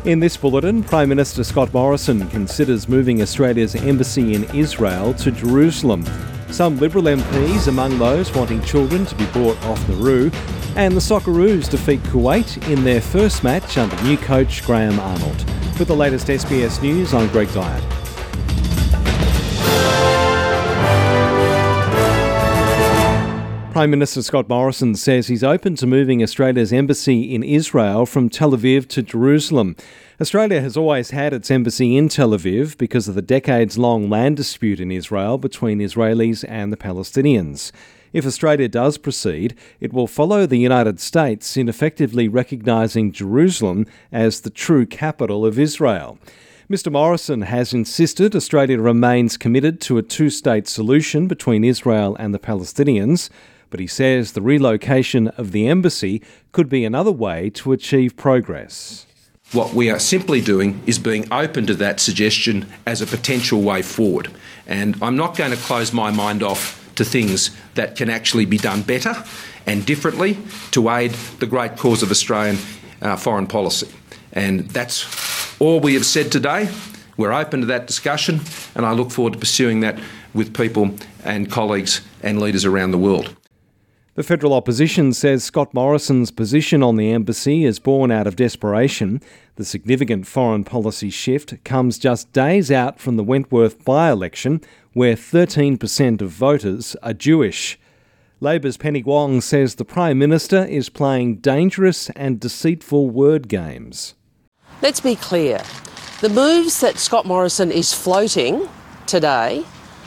In this bulletin, Prime Minister Scott Morrison considers moving Australia's embassy in Israel to Jerusalem. Some Liberal MPs among those wanting children to be brought off Nauru. And the Socceroos defeat Kuwait in their first match under new coach Graham Arnold. With the latest SBS News, I'm Greg Dyer. Prime Minister Scott Morrison says he's open to moving Australia's embassy in Israel from Tel Aviv to Jerusalem. Australia has always had its embassy in Tel Aviv because of the decades-long land dispute in Israel between Israelis and the Palestinians. If Australia does proceed, it will follow the United States in effectively recognising Jerusalem as the true capital of Israel. Mr Morrison has insisted Australia remains committed to a two-state solution between Israel and the Palestinians, but he says the relocation of the embassy could be another way to achieve progress. What we are simply doing is being open to that suggestion as a potential way forward. And I'm not going to close my mind off to things that can actually be done better and differently to aid the great cause of Australian foreign policy. And that's all we have said today. We're open to that discussion, and I look forward to pursuing that with people and colleagues and leaders around the world. The federal opposition says Scott Morrison's position on the embassy is born out of desperation. The significant foreign policy shift comes just days out from the Wentworth by-election, where 13% of voters are Jewish. Labor's Penny Wong says the Prime Minister is playing dangerous and deceitful word games. Let's be clear. The moves that Scott Morrison is floating today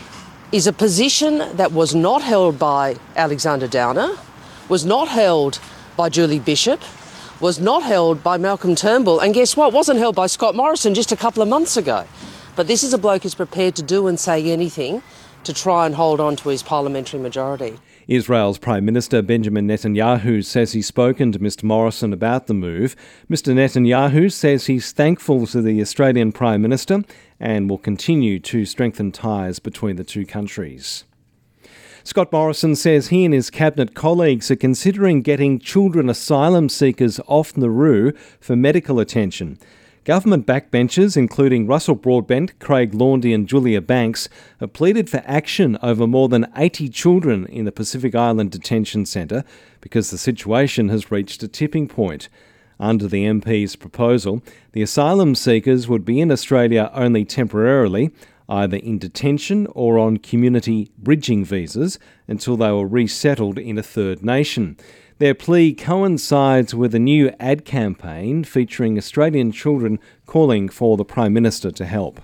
is a position that was not held by Alexander Downer, was not held by Julie Bishop, was not held by Malcolm Turnbull, and guess what? Wasn't held by Scott Morrison just a couple of months ago. But this is a bloke who's prepared to do and say anything to try and hold on to his parliamentary majority. Israel's Prime Minister Benjamin Netanyahu says he's spoken to Mr Morrison about the move. Mr Netanyahu says he's thankful to the Australian Prime Minister and will continue to strengthen ties between the two countries. Scott Morrison says he and his cabinet colleagues are considering getting children asylum seekers off Nauru for medical attention. Government backbenchers, including Russell Broadbent, Craig Laundy and Julia Banks, have pleaded for action over more than 80 children in the Pacific Island Detention Centre because the situation has reached a tipping point. Under the MP's proposal, the asylum seekers would be in Australia only temporarily, either in detention or on community bridging visas, until they were resettled in a third nation. Their plea coincides with a new ad campaign featuring Australian children calling for the Prime Minister to help.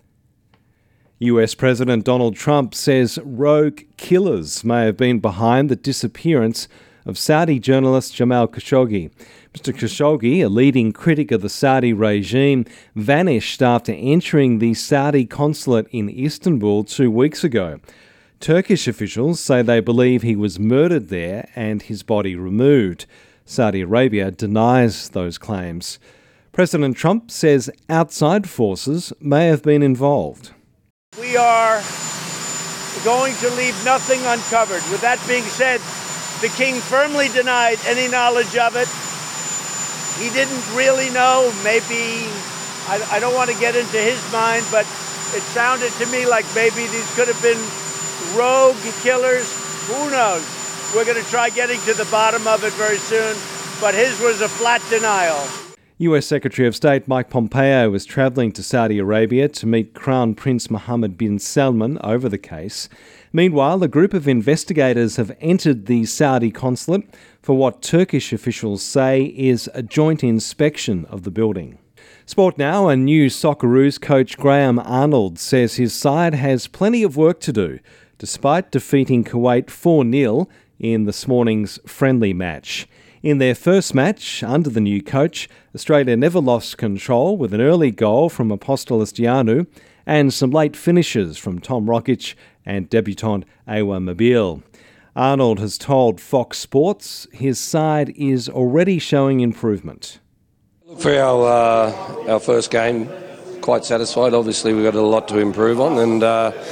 US President Donald Trump says rogue killers may have been behind the disappearance of Saudi journalist Jamal Khashoggi. Mr Khashoggi, a leading critic of the Saudi regime, vanished after entering the Saudi consulate in Istanbul 2 weeks ago. Turkish officials say they believe he was murdered there and his body removed. Saudi Arabia denies those claims. President Trump says outside forces may have been involved. We are going to leave nothing uncovered. With that being said, the king firmly denied any knowledge of it. He didn't really know. Maybe, I don't want to get into his mind, but it sounded to me like maybe these could have been rogue killers. Who knows? We're going to try getting to the bottom of it very soon, but his was a flat denial. US Secretary of State Mike Pompeo is travelling to Saudi Arabia to meet Crown Prince Mohammed bin Salman over the case. Meanwhile, a group of investigators have entered the Saudi consulate for what Turkish officials say is a joint inspection of the building. Sport now, and new Socceroos coach Graham Arnold says his side has plenty of work to do, despite defeating Kuwait 4-0 in this morning's friendly match. In their first match under the new coach, Australia never lost control with an early goal from Apostolos Giannou and some late finishes from Tom Rokic and debutant Awa Mobile. Arnold has told Fox Sports his side is already showing improvement. For our first game, quite satisfied. Obviously, we've got a lot to improve on, and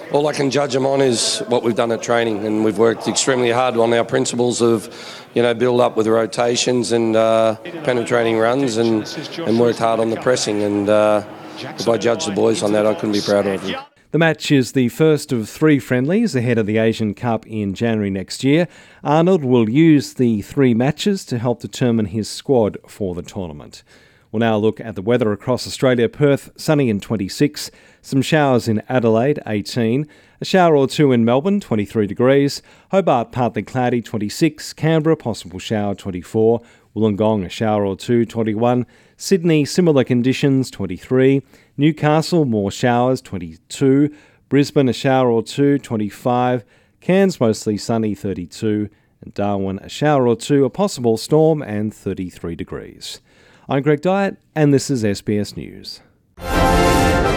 All I can judge them on is what we've done at training, and we've worked extremely hard on our principles of, build up with rotations and penetrating runs, and worked hard on the pressing. And if I judge the boys on that, I couldn't be prouder of them. The match is the first of 3 friendlies ahead of the Asian Cup in January next year. Arnold will use the 3 matches to help determine his squad for the tournament. We'll now look at the weather across Australia. Perth, sunny and 26. Some showers in Adelaide, 18. A shower or 2 in Melbourne, 23 degrees. Hobart, partly cloudy, 26. Canberra, possible shower, 24. Wollongong, a shower or 2, 21. Sydney, similar conditions, 23. Newcastle, more showers, 22. Brisbane, a shower or 2, 25. Cairns, mostly sunny, 32. And Darwin, a shower or 2, a possible storm, and 33 degrees. I'm Greg Dyett, and this is SBS News.